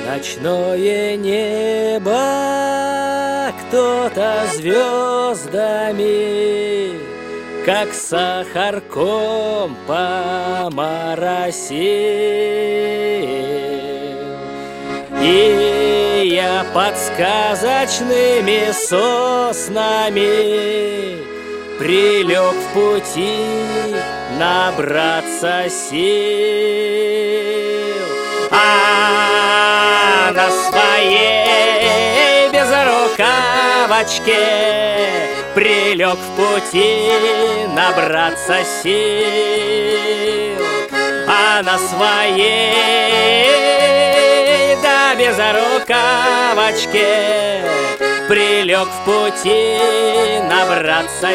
Ночное небо кто-то звездами, как сахарком поморосил. И я под сказочными соснами прилег в пути набраться сил. А на своей безрукавочке прилег в пути набраться сил. А на своей безрукавочке прилег в пути набраться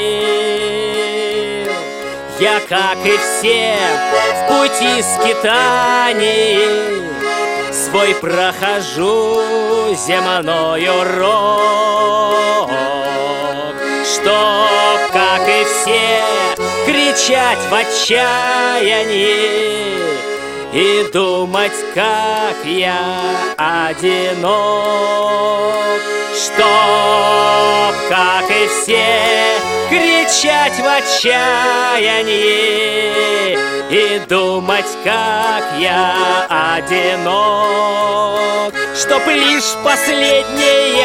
сил. Я, как и все, в пути скитаний свой прохожу земной урок, чтоб, как и все, кричать в отчаянии и думать, как я одинок. Чтоб, как и все, кричать в отчаянии и думать, как я одинок. Чтоб лишь последнее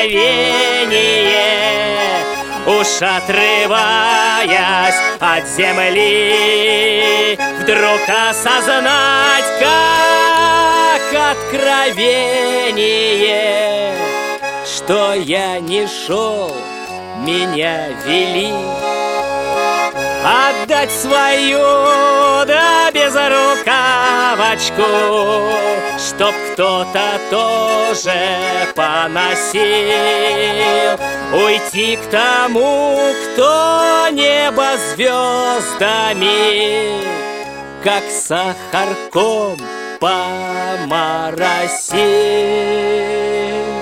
мгновение, уж отрываясь от земли, вдруг осознать, как откровение, что я не шел, меня вели. Отдать свою, да, безрукавочку, чтоб кто-то тоже поносил. Уйти к тому, кто небо звездами, как сахарком поморосил.